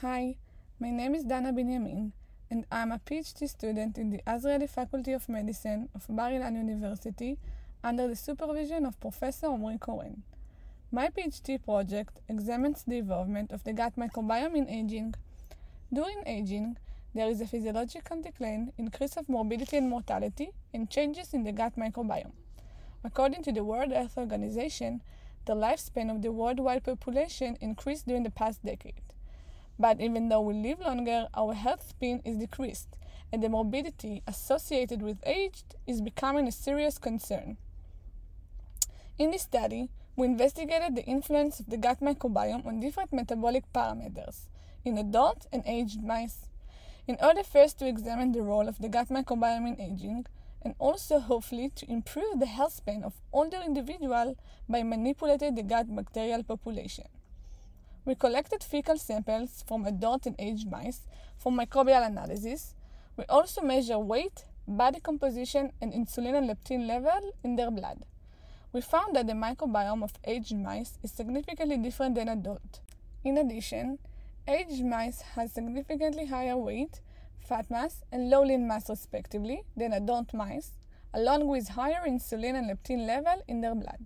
Hi, my name is Dana Binyamin, and I'm a PhD student in the Azrieli Faculty of Medicine of Bar-Ilan University under the supervision of Professor Omri Koren. My PhD project examines the involvement of the gut microbiome in aging. During aging, there is a physiological decline, increase of morbidity and mortality, and changes in the gut microbiome. According to the World Health Organization, the lifespan of the worldwide population increased during the past decade. But even though we live longer, our health span is decreased, and the morbidity associated with age is becoming a serious concern. In this study, we investigated the influence of the gut microbiome on different metabolic parameters in adult and aged mice. In order first to examine the role of the gut microbiome in aging, and also hopefully to improve the health span of older individuals by manipulating the gut bacterial population. We collected fecal samples from adult and aged mice for microbial analysis. We also measure weight, body composition, and insulin and leptin level in their blood. We found that the microbiome of aged mice is significantly different than adult. In addition, aged mice have significantly higher weight, fat mass, and low lean mass respectively than adult mice, along with higher insulin and leptin level in their blood.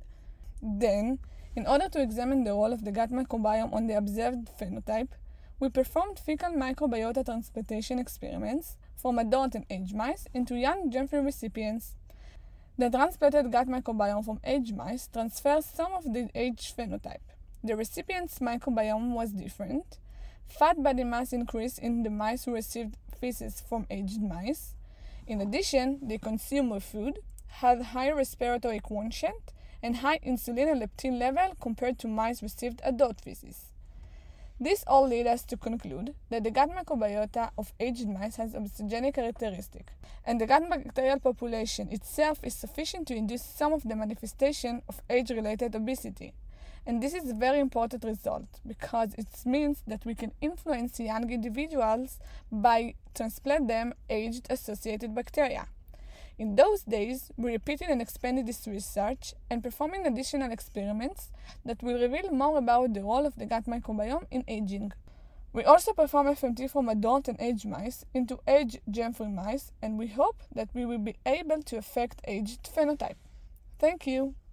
Then, in order to examine the role of the gut microbiome on the observed phenotype, we performed fecal microbiota transplantation experiments from adult and aged mice into young germ-free recipients. The transplanted gut microbiome from aged mice transfers some of the aged phenotype. The recipient's microbiome was different. Fat body mass increased in the mice who received feces from aged mice. In addition, they consumed more food, had higher respiratory quotient, and high insulin and leptin level compared to mice received adult feces. This all led us to conclude that the gut microbiota of aged mice has obesogenic characteristics, and the gut bacterial population itself is sufficient to induce some of the manifestation of age-related obesity. And this is a very important result because it means that we can influence young individuals by transplant them age-associated bacteria. In those days, we repeated and expanded this research and performing additional experiments that will reveal more about the role of the gut microbiome in aging. We also perform FMT from adult and aged mice into aged germ-free mice, and we hope that we will be able to affect aged phenotype. Thank you.